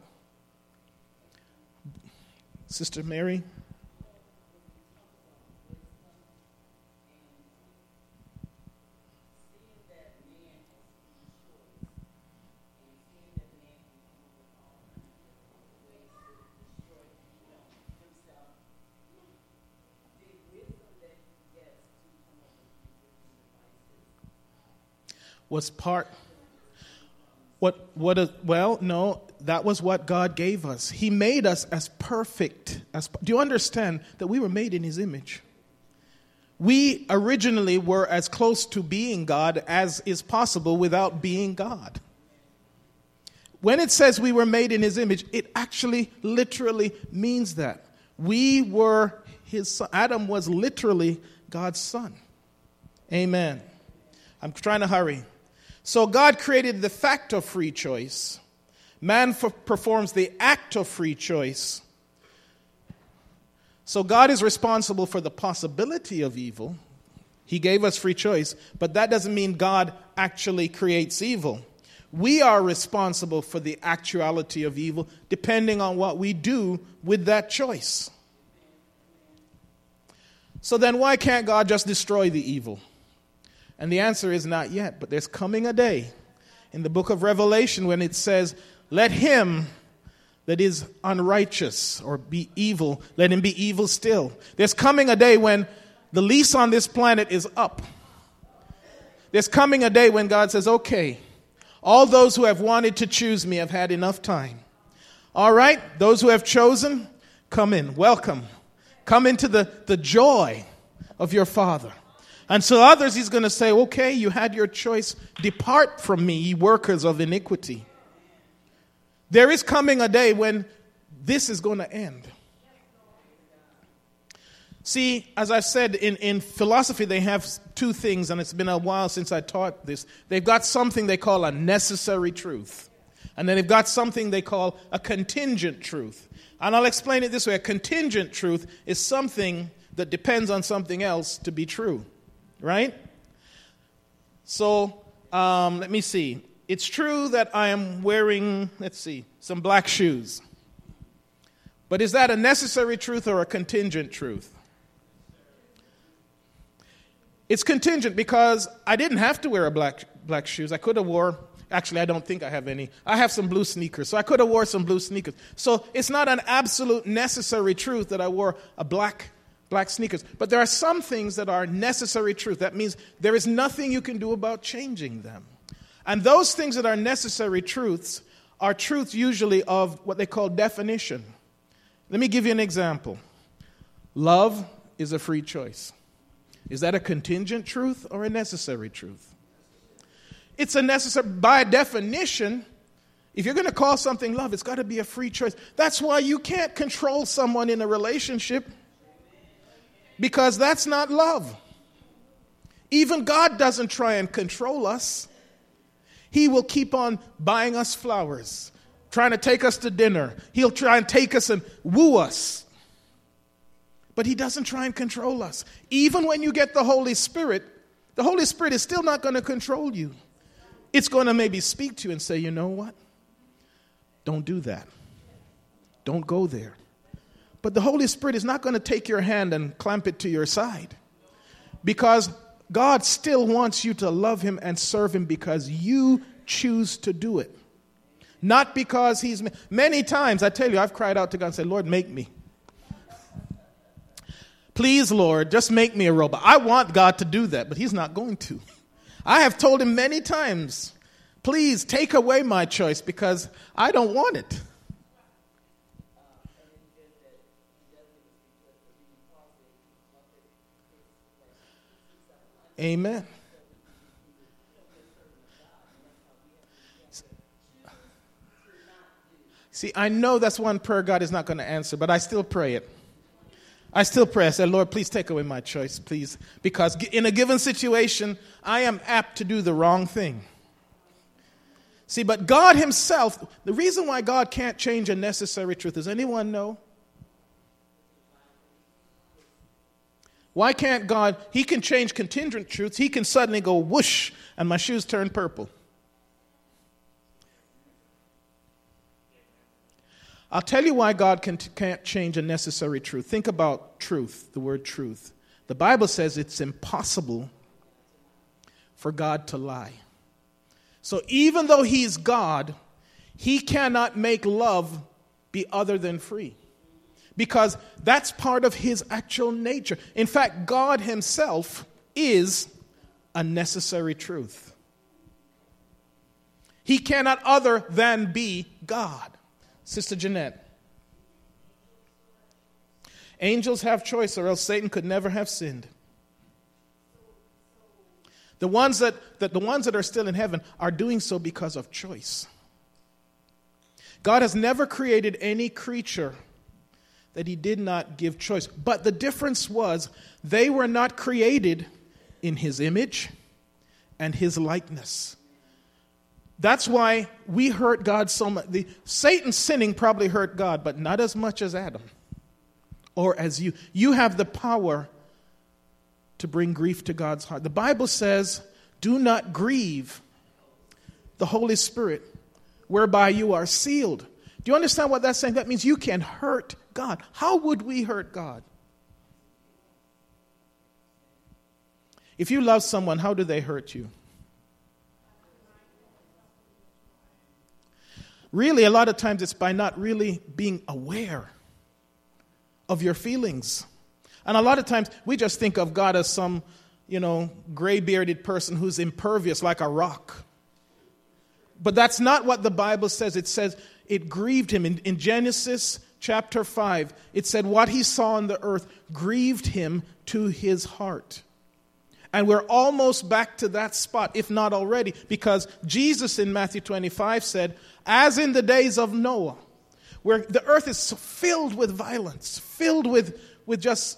Sister Mary? Was part Well, no, that was what God gave us. He made us as perfect. Do you understand that we were made in His image? We originally were as close to being God as is possible without being God. When it says we were made in His image, it actually literally means that. We were His son. Adam was literally God's son. Amen. I'm trying to hurry. So God created the fact of free choice. Man performs the act of free choice. So God is responsible for the possibility of evil. He gave us free choice, but that doesn't mean God actually creates evil. We are responsible for the actuality of evil, depending on what we do with that choice. So then why can't God just destroy the evil? And the answer is not yet, but there's coming a day in the book of Revelation when it says, let him that is unrighteous or be evil, let him be evil still. There's coming a day when the lease on this planet is up. There's coming a day when God says, okay, all those who have wanted to choose me have had enough time. All right, those who have chosen, come in, welcome. Come into the joy of your Father. And so others, He's going to say, okay, you had your choice. Depart from me, ye workers of iniquity. There is coming a day when this is going to end. See, as I've said, in philosophy, they have two things, and it's been a while since I taught this. They've got something they call a necessary truth. And then they've got something they call a contingent truth. And I'll explain it this way. A contingent truth is something that depends on something else to be true. Right? So, let me see. It's true that I am wearing, some black shoes. But is that a necessary truth or a contingent truth? It's contingent because I didn't have to wear black shoes. I could have actually, I don't think I have any. I have some blue sneakers, so I could have wore some blue sneakers. So it's not an absolute necessary truth that I wore a black sneakers. But there are some things that are necessary truth. That means there is nothing you can do about changing them. And those things that are necessary truths are truths usually of what they call definition. Let me give you an example. Love is a free choice. Is that a contingent truth or a necessary truth? It's a necessary, by definition. If you're going to call something love, it's got to be a free choice. That's why you can't control someone in a relationship. Because that's not love. Even God doesn't try and control us. He will keep on buying us flowers, trying to take us to dinner. He'll try and take us and woo us. But He doesn't try and control us. Even when you get the Holy Spirit is still not going to control you. It's going to maybe speak to you and say, you know what? Don't do that. Don't go there. But the Holy Spirit is not going to take your hand and clamp it to your side. Because God still wants you to love Him and serve Him because you choose to do it. Not because He's... Many times, I tell you, I've cried out to God and said, Lord, make me. Please, Lord, just make me a robot. I want God to do that, but He's not going to. I have told Him many times, please take away my choice because I don't want it. Amen. See, I know that's one prayer God is not going to answer, but I still pray it. I still pray. I say, Lord, please take away my choice, please. Because in a given situation, I am apt to do the wrong thing. See, but God Himself, the reason why God can't change a necessary truth, does anyone know? Why can't God? He can change contingent truths. He can suddenly go whoosh and my shoes turn purple. I'll tell you why God can't change a necessary truth. Think about truth, the word truth. The Bible says it's impossible for God to lie. So even though He's God, He cannot make love be other than free. Because that's part of His actual nature. In fact, God Himself is a necessary truth. He cannot other than be God. Sister Jeanette. Angels have choice, or else Satan could never have sinned. The ones that are still in heaven are doing so because of choice. God has never created any creature that he did not give choice. But the difference was they were not created in his image and his likeness. That's why we hurt God so much. Satan sinning probably hurt God, but not as much as Adam or as you. You have the power to bring grief to God's heart. The Bible says, do not grieve the Holy Spirit, whereby you are sealed. Do you understand what that's saying? That means you can hurt God. How would we hurt God? If you love someone, how do they hurt you? Really, a lot of times it's by not really being aware of your feelings. And a lot of times we just think of God as some, gray-bearded person who's impervious like a rock. But that's not what the Bible says. It says it grieved him. In Genesis chapter 5, it said what he saw on the earth grieved him to his heart. And we're almost back to that spot, if not already, because Jesus in Matthew 25 said, as in the days of Noah, where the earth is filled with violence, filled with just,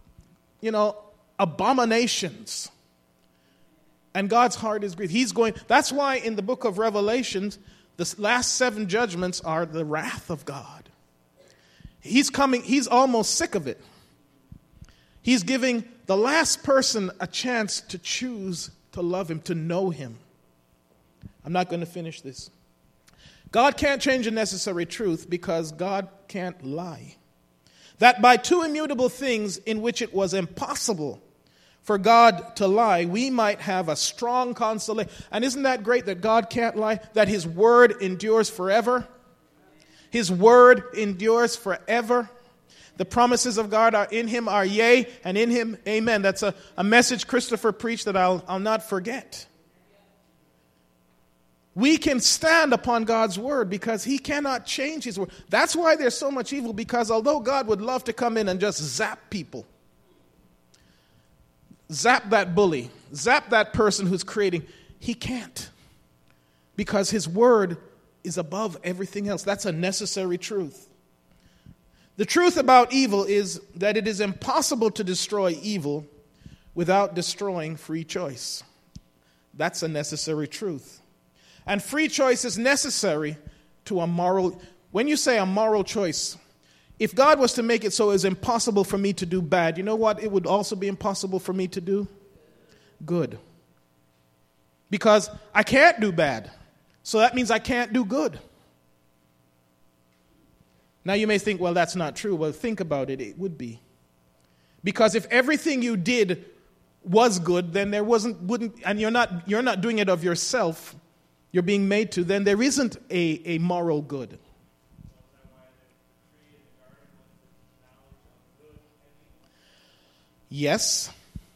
abominations. And God's heart is grieved. That's why in the book of Revelations, the last 7 judgments are the wrath of God. He's coming, he's almost sick of it. He's giving the last person a chance to choose to love him, to know him. I'm not going to finish this. God can't change a necessary truth because God can't lie. That by 2 immutable things in which it was impossible for God to lie, we might have a strong consolation. And isn't that great that God can't lie? That his word endures forever. His word endures forever. The promises of God are in him, are yea, and in him, amen. That's a message Christopher preached that I'll not forget. We can stand upon God's word because he cannot change his word. That's why there's so much evil, because although God would love to come in and just zap people, zap that bully, zap that person who's creating, he can't. Because his word is above everything else. That's a necessary truth. The truth about evil is that it is impossible to destroy evil without destroying free choice. That's a necessary truth. And free choice is necessary to a moral. When you say a moral choice, if God was to make it so it's impossible for me to do bad, you know what? It would also be impossible for me to do good. Because I can't do bad. So that means I can't do good. Now you may think, well, that's not true. Well, think about it. It would be. Because if everything you did was good, then there wouldn't, and you're not doing it of yourself, you're being made to, then there isn't a moral good. Yes.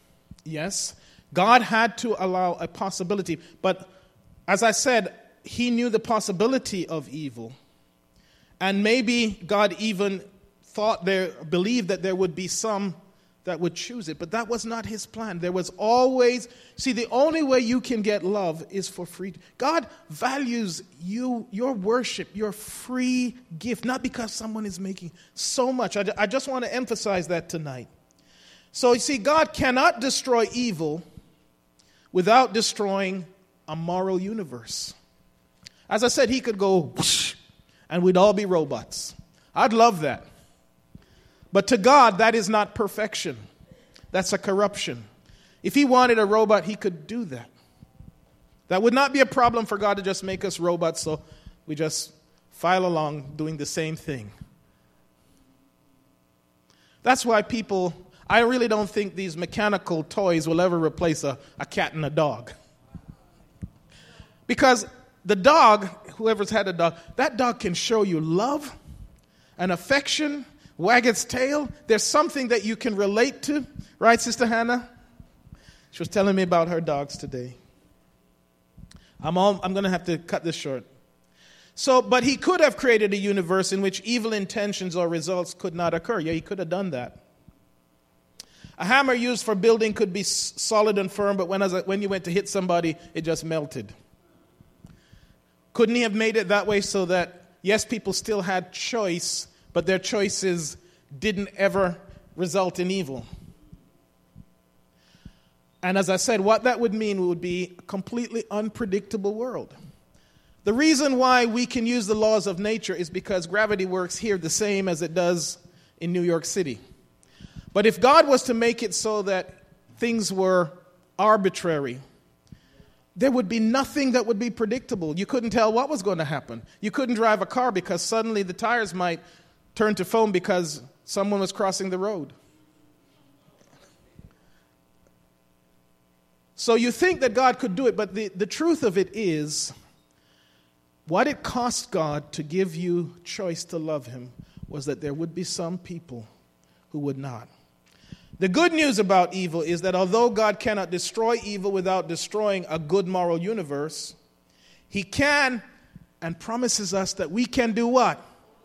God had to allow a possibility. But as I said, he knew the possibility of evil. And maybe God even believed that there would be some that would choose it. But that was not his plan. There was always, the only way you can get love is for free. God values your worship, your free gift, not because someone is making so much. I just want to emphasize that tonight. So you see, God cannot destroy evil without destroying a moral universe. As I said, he could go whoosh, and we'd all be robots. I'd love that. But to God, that is not perfection. That's a corruption. If he wanted a robot, he could do that. That would not be a problem for God to just make us robots, so we just file along doing the same thing. That's why I really don't think these mechanical toys will ever replace a cat and a dog. Because the dog, whoever's had a dog, that dog can show you love and affection, wag its tail. There's something that you can relate to. Right, Sister Hannah? She was telling me about her dogs today. I'm going to have to cut this short. So, but he could have created a universe in which evil intentions or results could not occur. Yeah, he could have done that. A hammer used for building could be solid and firm, but when you went to hit somebody, it just melted. Couldn't he have made it that way so that, yes, people still had choice, but their choices didn't ever result in evil? And as I said, what that would mean would be a completely unpredictable world. The reason why we can use the laws of nature is because gravity works here the same as it does in New York City. But if God was to make it so that things were arbitrary, there would be nothing that would be predictable. You couldn't tell what was going to happen. You couldn't drive a car because suddenly the tires might turn to foam because someone was crossing the road. So you think that God could do it, but the truth of it is, what it cost God to give you choice to love him was that there would be some people who would not. The good news about evil is that although God cannot destroy evil without destroying a good moral universe, he can and promises us that we can do what?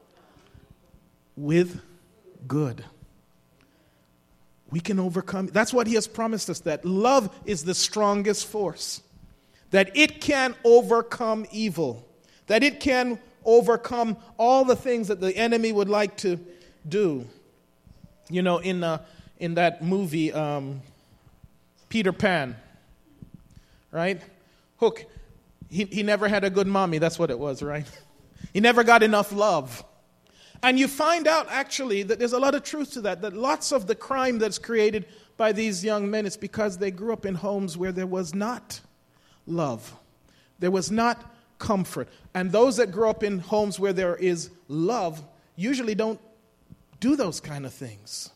With good. We can overcome. That's what he has promised us, that love is the strongest force, that it can overcome evil, that it can overcome all the things that the enemy would like to do. You know, in that movie, Peter Pan, right? Hook, he never had a good mommy, that's what it was, right? He never got enough love. And you find out, actually, that there's a lot of truth to that lots of the crime that's created by these young men is because they grew up in homes where there was not love. There was not comfort. And those that grow up in homes where there is love usually don't do those kind of things.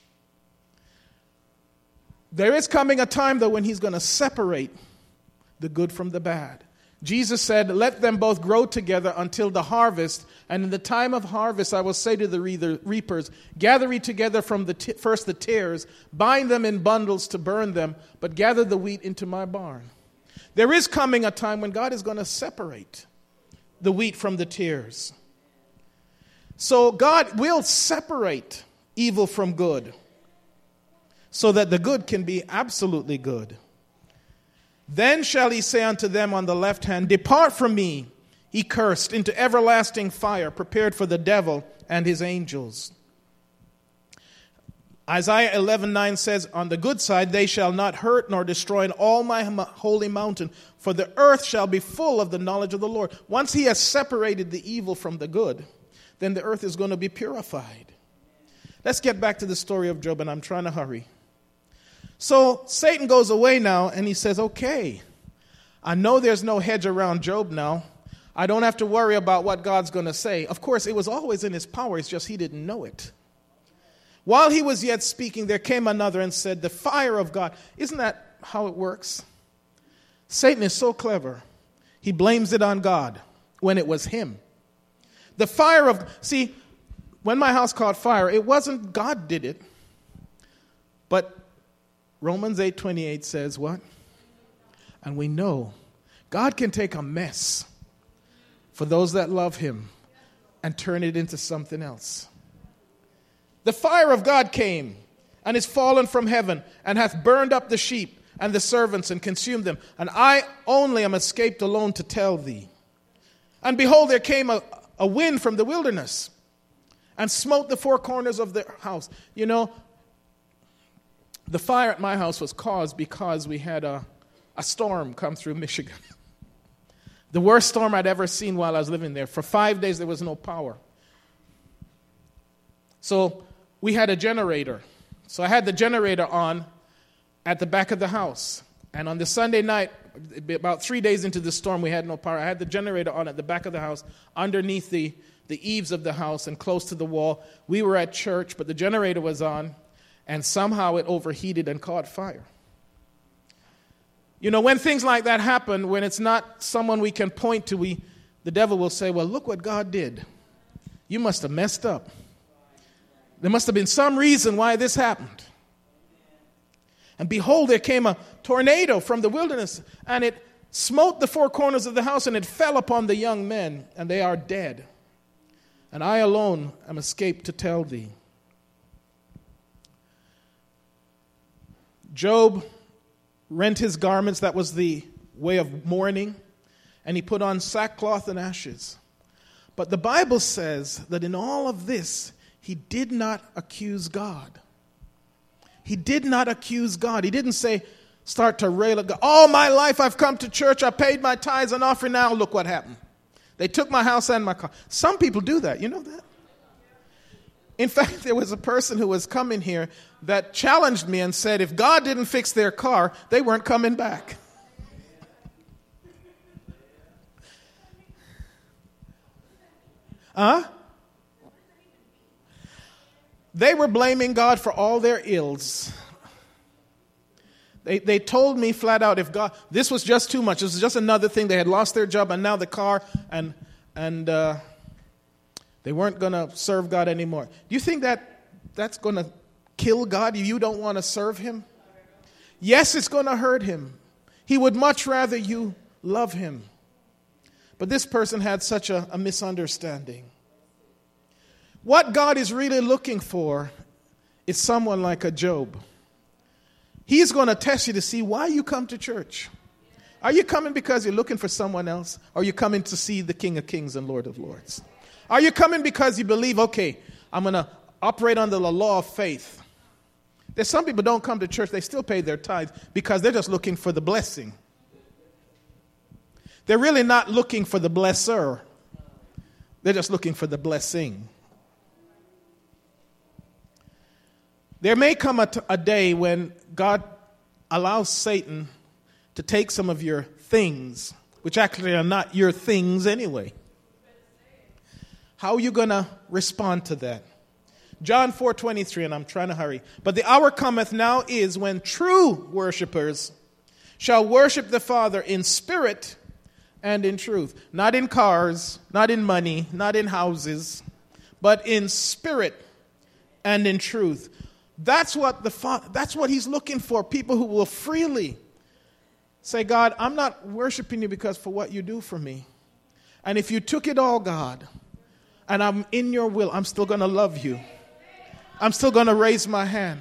There is coming a time, though, when he's going to separate the good from the bad. Jesus said, let them both grow together until the harvest. And in the time of harvest, I will say to the reapers, gather ye together from first the tares, bind them in bundles to burn them, but gather the wheat into my barn. There is coming a time when God is going to separate the wheat from the tares. So God will separate evil from good, so that the good can be absolutely good. Then shall he say unto them on the left hand, depart from me, ye cursed, into everlasting fire, prepared for the devil and his angels. Isaiah 11:9 says, on the good side, they shall not hurt nor destroy in all my holy mountain, for the earth shall be full of the knowledge of the Lord. Once he has separated the evil from the good, then the earth is going to be purified. Let's get back to the story of Job, and I'm trying to hurry. So Satan goes away now, and he says, okay, I know there's no hedge around Job now. I don't have to worry about what God's going to say. Of course, it was always in his power. It's just he didn't know it. While he was yet speaking, there came another and said, the fire of God. Isn't that how it works? Satan is so clever. He blames it on God when it was him. The fire of... See, when my house caught fire, it wasn't God did it. But Romans 8:28 says what? And we know God can take a mess for those that love him and turn it into something else. The fire of God came and is fallen from heaven and hath burned up the sheep and the servants and consumed them. And I only am escaped alone to tell thee. And behold, there came a wind from the wilderness and smote the four corners of the house. You know, the fire at my house was caused because we had a storm come through Michigan. The worst storm I'd ever seen while I was living there. For 5 days, there was no power. So we had a generator. So I had the generator on at the back of the house. And on the Sunday night, about 3 days into the storm, we had no power. I had the generator on at the back of the house, underneath the eaves of the house and close to the wall. We were at church, but the generator was on, and somehow it overheated and caught fire. You know, when things like that happen, when it's not someone we can point to, the devil will say, well, look what God did. You must have messed up. There must have been some reason why this happened. And behold, there came a tornado from the wilderness, and it smote the four corners of the house, and it fell upon the young men, and they are dead. And I alone am escaped to tell thee. Job rent his garments. That was the way of mourning. And he put on sackcloth and ashes. But the Bible says that in all of this, he did not accuse God. He did not accuse God. He didn't start to rail at God. All my life I've come to church. I paid my tithes and offering. Now look what happened. They took my house and my car. Some people do that. You know that? In fact, there was a person who was coming here that challenged me and said if God didn't fix their car, they weren't coming back. They were blaming God for all their ills. They told me flat out, if God, this was just too much. This was just another thing. They had lost their job and now the car, and they weren't going to serve God anymore. Do you think that's going to kill God? You don't want to serve him? Yes, it's going to hurt him. He would much rather you love him. But this person had such a misunderstanding. What God is really looking for is someone like a Job. He's going to test you to see why you come to church. Are you coming because you're looking for someone else? Or are you coming to see the King of Kings and Lord of Lords? Are you coming because you believe, okay, I'm going to operate under the law of faith? There's some people don't come to church, they still pay their tithes because they're just looking for the blessing. They're really not looking for the blesser. They're just looking for the blessing. There may come a day when God allows Satan to take some of your things, which actually are not your things anyway. How are you going to respond to that? John 4:23, and I'm trying to hurry. But the hour cometh now is when true worshipers shall worship the Father in spirit and in truth. Not in cars, not in money, not in houses, but in spirit and in truth. That's what he's looking for. People who will freely say, God, I'm not worshiping you because for what you do for me. And if you took it all, God, and I'm in your will, I'm still going to love you. I'm still going to raise my hand.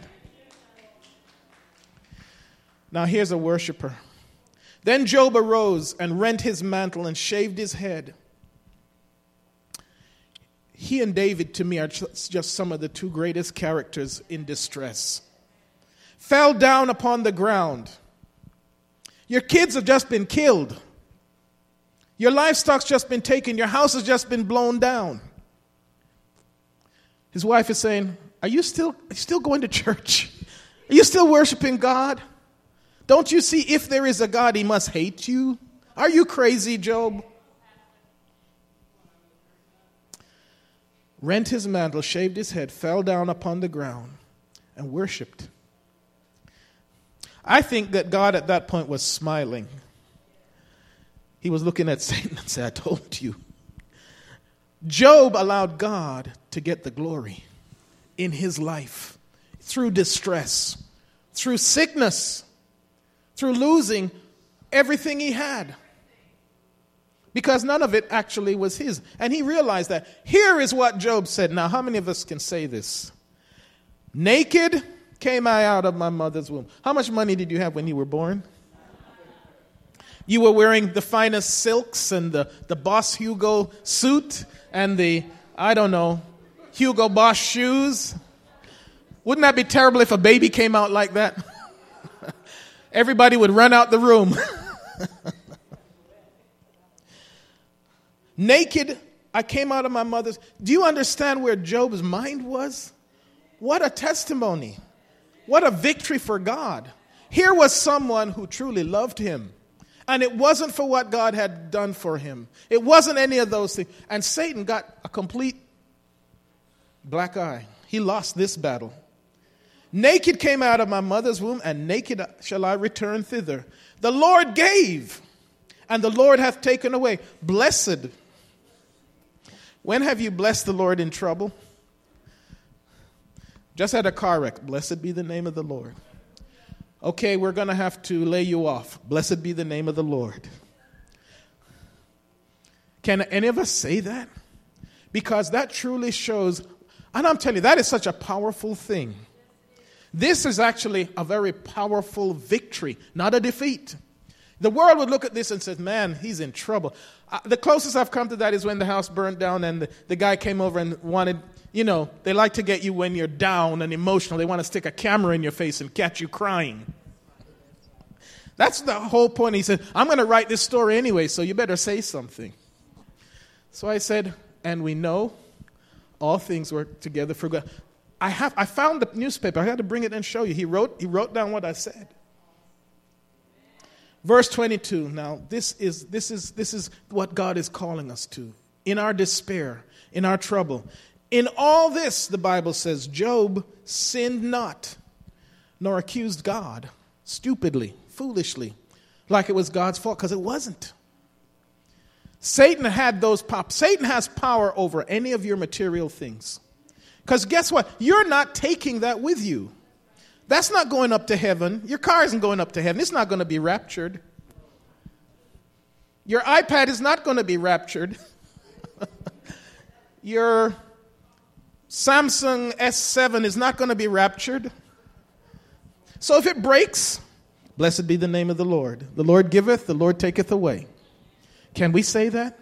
Now here's a worshiper. Then Job arose and rent his mantle and shaved his head. He and David, to me, are just some of the two greatest characters in distress. Fell down upon the ground. Your kids have just been killed. Your livestock's just been taken. Your house has just been blown down. His wife is saying, are you still going to church? Are you still worshiping God? Don't you see if there is a God, he must hate you? Are you crazy, Job? Rent his mantle, shaved his head, fell down upon the ground, and worshipped. I think that God at that point was smiling. He was looking at Satan and said, I told you. Job allowed God to get the glory in his life through distress, through sickness, through losing everything he had. Because none of it actually was his. And he realized that. Here is what Job said. Now, how many of us can say this? Naked came I out of my mother's womb. How much money did you have when you were born? You were wearing the finest silks and the Boss Hugo suit and the, Hugo Boss shoes. Wouldn't that be terrible if a baby came out like that? Everybody would run out the room. Naked, I came out of my mother's. Do you understand where Job's mind was? What a testimony. What a victory for God. Here was someone who truly loved him. And it wasn't for what God had done for him. It wasn't any of those things. And Satan got a complete black eye. He lost this battle. Naked came out of my mother's womb, and naked shall I return thither. The Lord gave, and the Lord hath taken away. Blessed. When have you blessed the Lord in trouble? Just had a car wreck. Blessed be the name of the Lord. Okay, we're going to have to lay you off. Blessed be the name of the Lord. Can any of us say that? Because that truly shows, and I'm telling you, that is such a powerful thing. This is actually a very powerful victory, not a defeat. The world would look at this and say, man, he's in trouble. The closest I've come to that is when the house burned down and the guy came over and wanted, they like to get you when you're down and emotional. They want to stick a camera in your face and catch you crying. That's the whole point. He said, I'm going to write this story anyway, so you better say something. So I said, and we know all things work together for good. I found the newspaper. I had to bring it and show you. He wrote down what I said. Verse 22. Now, this is what God is calling us to. In our despair, in our trouble. In all this, the Bible says, Job sinned not, nor accused God stupidly, foolishly, like it was God's fault, because it wasn't. Satan has power over any of your material things. Because guess what? You're not taking that with you. That's not going up to heaven. Your car isn't going up to heaven. It's not going to be raptured. Your iPad is not going to be raptured. Your Samsung S7 is not going to be raptured. So if it breaks, blessed be the name of the Lord. The Lord giveth, the Lord taketh away. Can we say that?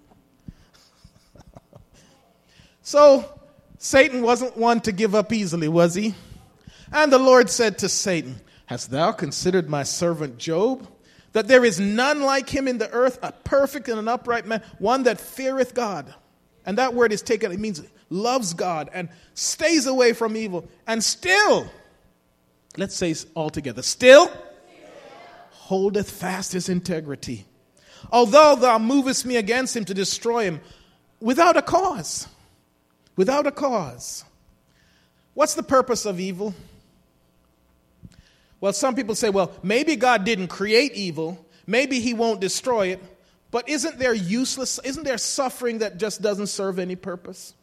So Satan wasn't one to give up easily, was he? And the Lord said to Satan, hast thou considered my servant Job, that there is none like him in the earth, a perfect and an upright man, one that feareth God. And that word is taken, it means loves God and stays away from evil. And still, let's say all together, still holdeth fast his integrity. Although thou movest me against him to destroy him without a cause. Without a cause. What's the purpose of evil? Well, some people say, well, maybe God didn't create evil. Maybe he won't destroy it. But isn't there suffering that just doesn't serve any purpose?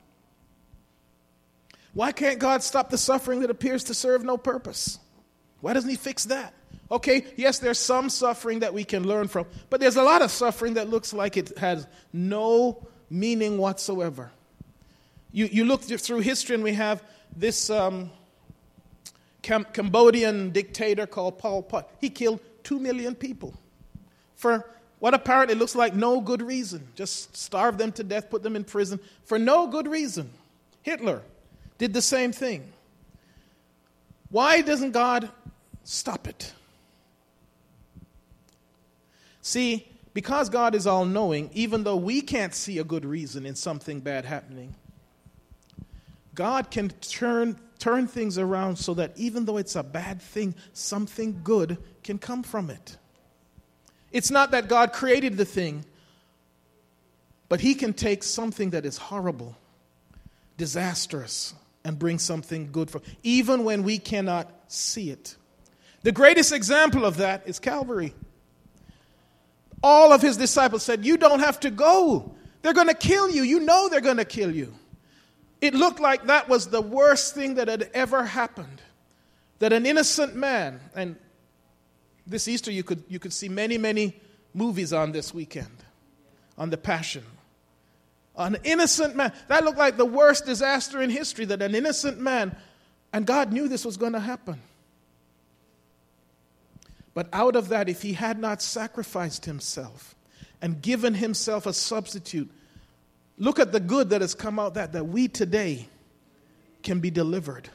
Why can't God stop the suffering that appears to serve no purpose? Why doesn't he fix that? Okay, yes, there's some suffering that we can learn from, but there's a lot of suffering that looks like it has no meaning whatsoever. You look through history and we have this Cambodian dictator called Pol Pot. He killed 2 million people for what apparently looks like no good reason. Just starved them to death, put them in prison for no good reason. Hitler did the same thing. Why doesn't God stop it? See, because God is all-knowing, even though we can't see a good reason in something bad happening, God can turn things around so that even though it's a bad thing, something good can come from it. It's not that God created the thing, but he can take something that is horrible, disastrous, and bring something good from it, even when we cannot see it. The greatest example of that is Calvary. All of his disciples said, you don't have to go. They're going to kill you. You know they're going to kill you. It looked like that was the worst thing that had ever happened. That an innocent man, and this Easter you could see many movies on this weekend, on the Passion. An innocent man. That looked like the worst disaster in history, that an innocent man, and God knew this was going to happen. But out of that, if he had not sacrificed himself and given himself a substitute, look at the good that has come out that we today can be delivered.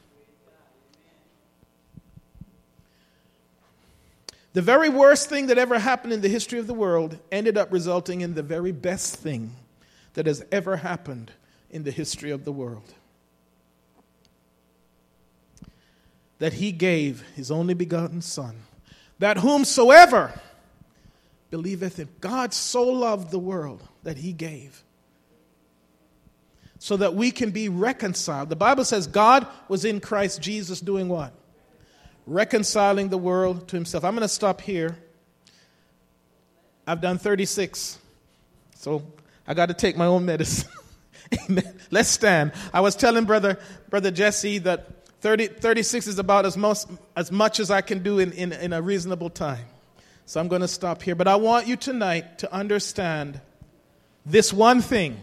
The very worst thing that ever happened in the history of the world ended up resulting in the very best thing that has ever happened in the history of the world. That he gave his only begotten Son, that whomsoever believeth in. God so loved the world that he gave, so that we can be reconciled. The Bible says God was in Christ Jesus doing what? Reconciling the world to himself. I'm going to stop here. I've done 36, so I got to take my own medicine. Amen. Let's stand. I was telling Brother Jesse that 36 is about as much as I can do in a reasonable time. So I'm going to stop here. But I want you tonight to understand this one thing.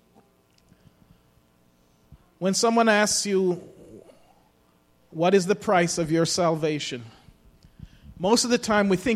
When someone asks you, what is the price of your salvation? Most of the time we think